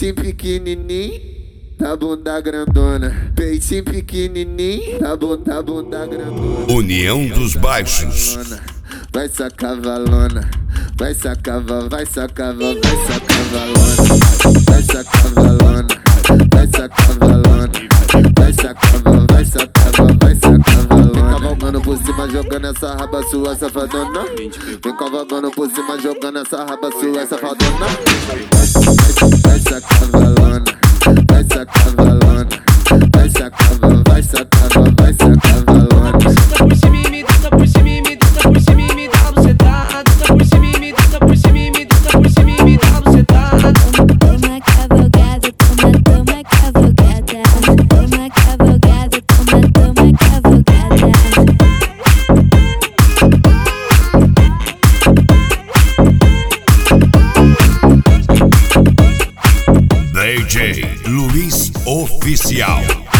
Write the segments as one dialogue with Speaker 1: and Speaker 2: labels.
Speaker 1: Peitinho pequenininho, da bunda grandona. Peitinho pequenininho, da bunda grandona.
Speaker 2: União dos Baixos.
Speaker 1: Vai sacar valona, vai sacar valona, vai sacar valona, vai sacar valona, vai sacar valona, vai sacar valona, vai sacar valona, vai sacar valona. Vem cavalgando por cima, jogando essa raba sua, safadona. Vem cavalgando por cima, jogando essa raba sua, safadona. Vai sacar valona, vai sacar valona, vai sacar valona, vai sacar valona, vai sacar valona.
Speaker 2: DJ Luiz Oficial.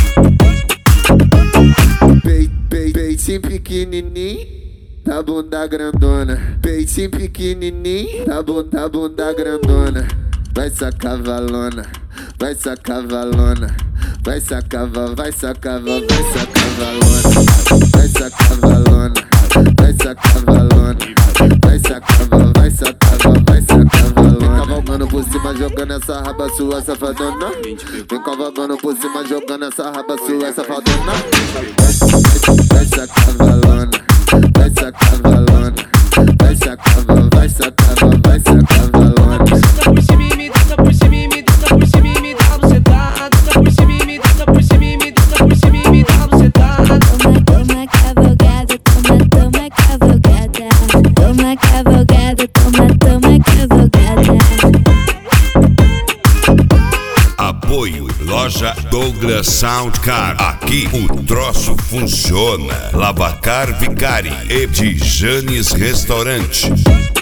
Speaker 1: Peitinho pequenininho, da bunda grandona. Peitinho pequenininho, da bunda grandona. Vai sacar valona, vai sacar valona, vai sacar valona, vai sacar valona, vai sacar valona, vai sacar valona, vai sacar valona, vai sacar valona, vai sacar valona. Cavalgando por cima, jogando essa raba sua, safadona. Vem cavalgando por cima, jogando essa raba sua, safadona. Vai sacar valona, vai sacar valona, vai sacar valona, vai sacar valona, vai sacar valona.
Speaker 2: Apoio Loja Douglas Soundcar. Aqui o troço funciona. Lavacar Vicari e de Janes Restaurante.